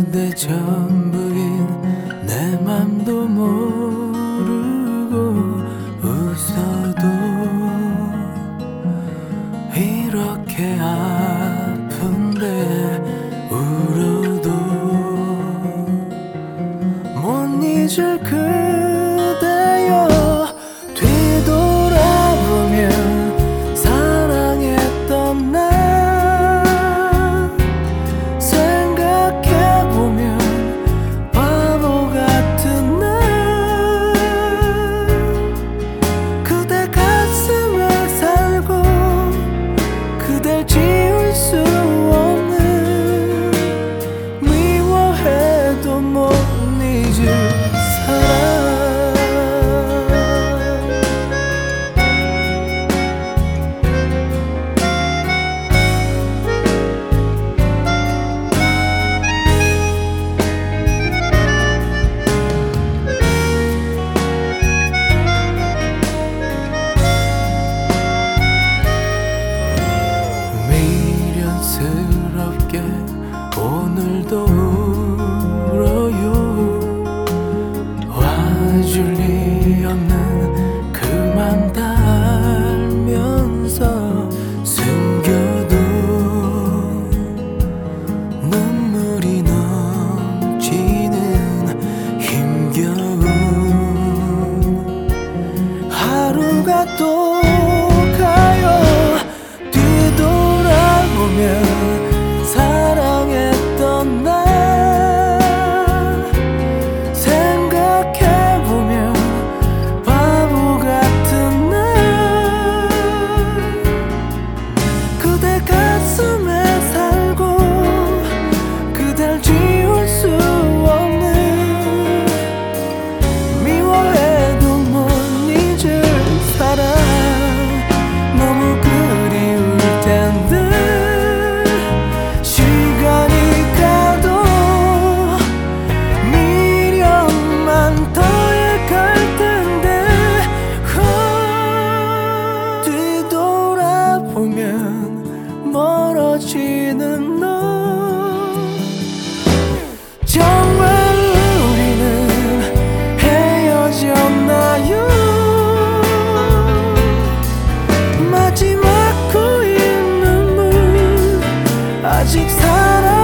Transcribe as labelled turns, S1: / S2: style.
S1: 그대 전부인 내 맘도 모르고 웃어도 이렇게 아픈데 울어도 못 잊을 그대여 뒤돌아보면 사랑했던 나 생각해보면 바보 같은 나 그대 가슴에 살고 그댈 지울 수 없는 미워해도 못 잊을 사랑 미련스럽게 오늘도 울어요 와줄 리 없는 그 맘 다 알면서 숨겨도 눈물이 넘치는 힘겨운 하루가 또 가요 뒤돌아보면 사랑했던 나 생각해보면 바보 같은 나 그대 가슴에 살고 그댈 지울 수 없는 미워해도 못 잊을 사랑 너무 그리울 텐데 시간이 가도 미련만 더해갈 텐데 뒤돌아보면 멀어지는 너 정말 우리는 헤어졌나요 마지막 고인 눈물 아직 살아